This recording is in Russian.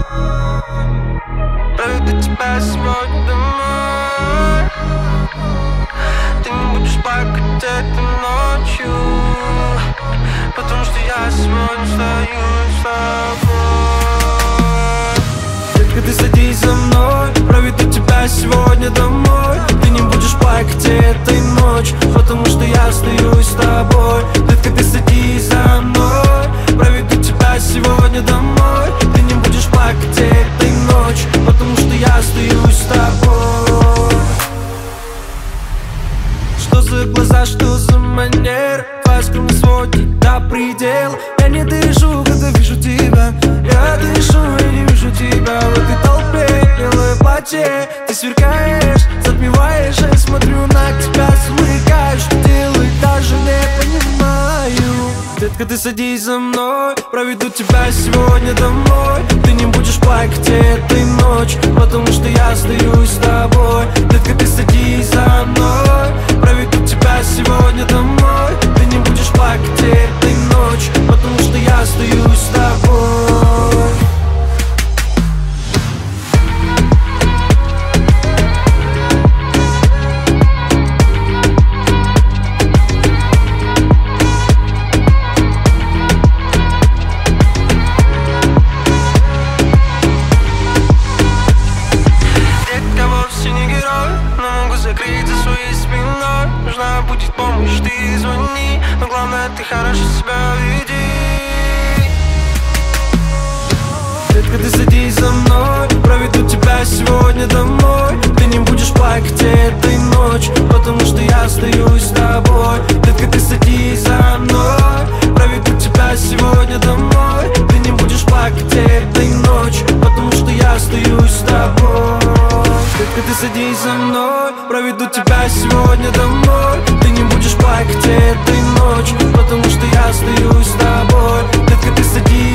Проведу тебя сегодня домой. Ты не будешь плакать этой ночью, потому что я сегодня встаю с тобой. Детка, ты садись за мной, проведу тебя сегодня домой. Ты не будешь плакать этой ночью, потому что я остаюсь с тобой. Детка, ты садись за мной, проведу тебя сегодня домой. Ты не будешь плакать этой ночью, потому что я остаюсь с тобой. Что за глаза, что за манера? Твоя скромность сводит до предела. Я не дышу, когда вижу тебя. Я дышу, я не вижу тебя в этой толпе. Белое платье, ты сверкаешь, затмеваешь. Я смотрю на тебя, смыкаешь. Что делать, даже не понимаю. Детка, ты садись за мной, проведу тебя сегодня домой. Ты не будешь плакать этой ночью, потому что я остаюсь с тобой. Детка, ты садись за мной, проведу тебя сегодня домой. Ты не будешь плакать этой ночью, потому что я остаюсь с тобой. Детка вовсе не герой, но могу закрыть за своей спиной. Нужна будет помощь, ты звони, но главное, ты хорошо себя веди. Детка, ты садись за мной, проведу тебя сегодня домой. Ты не будешь плакать этой ночью, потому что я остаюсь с тобой. Детка, ты садись за мной, проведу тебя сегодня домой. Ты не будешь плакать этой ночью, потому что я остаюсь с тобой. Детка, ты садись за мной, проведу тебя сегодня домой. Ты не будешь плакать этой ночью, потому что я остаюсь с тобой. Детка, ты садись